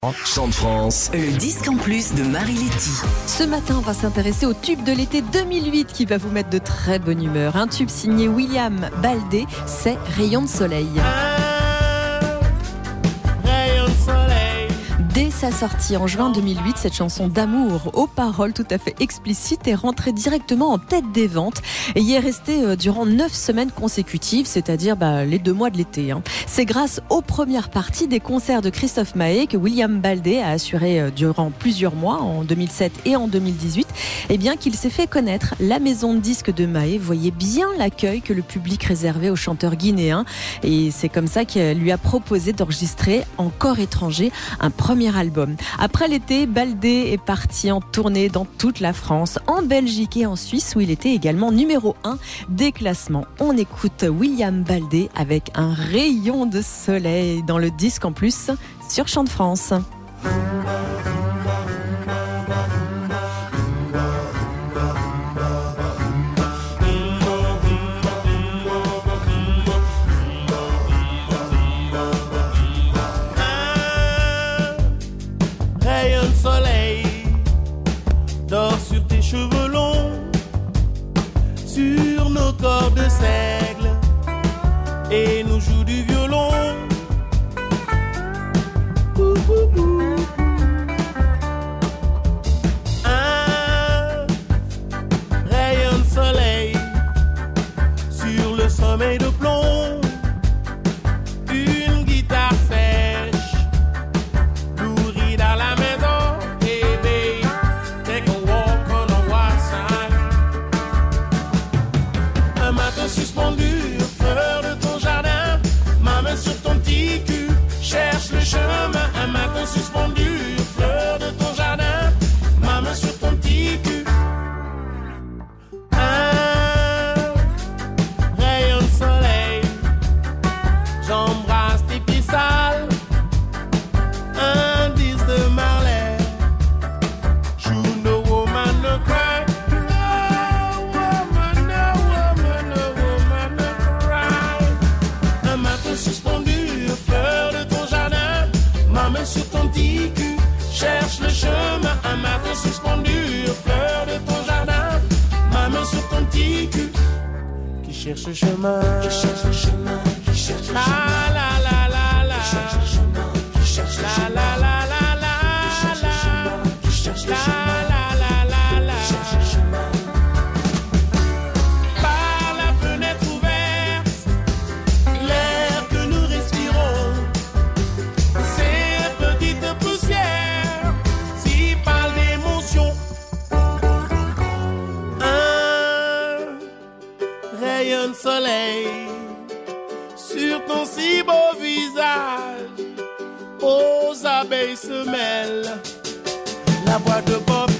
Chant de France. Le disque en plus de Marie-Letty. Ce matin, on va s'intéresser au tube de l'été 2008 qui va vous mettre de très bonne humeur. Un tube signé William Baldé, c'est Rayon de soleil. Rayon de soleil. Dès sa sortie en juin 2008, cette chanson d'amour aux paroles tout à fait explicites est rentrée directement en tête des ventes et y est restée durant 9 semaines consécutives, c'est-à-dire les 2 mois de l'été. C'est grâce aux premières parties des concerts de Christophe Maé que William Baldé a assuré durant plusieurs mois, en 2007 et en 2018, qu'il s'est fait connaître. La maison de disques de Maé voyait bien l'accueil que le public réservait aux chanteurs guinéens et c'est comme ça qu'elle lui a proposé d'enregistrer en chor étranger un premier album. Après l'été, Baldé est parti en tournée dans toute la France, en Belgique et en Suisse où il était également numéro 1 des classements. On écoute William Baldé avec un rayon de soleil dans le disque en plus sur Chant de France. Soleil dort sur tes cheveux longs, sur nos corps de seigle, et nous joue du violon. Un rayon de soleil sur le sommeil de plomb, une guitare sèche nourrie dans la maison. Suspendu aux fleurs de ton jardin, ma main sur ton petit cul cherche le chemin. Un matin suspendu aux fleurs de ton jardin, ma main sur ton petit cul. Un rayon de soleil, j'embrasse tes pieds sales. Un disque de Marley, you know woman no cry. Sur ton petit cul cherche le chemin. Un matin suspendu aux fleurs de ton jardin, ma main sur ton petit cul qui cherche le chemin, qui cherche le chemin, qui cherche le chemin. La la la la, qui cherche le chemin, qui cherche le chemin. La la la la, qui cherche le chemin, qui cherche le chemin. La la la la, qui cherche le chemin. Par la fenêtre ouverte, l'air que nous respirons, poussière, si parle d'émotion. Un rayon de soleil sur ton si beau visage, aux abeilles se mêle la voix de Bob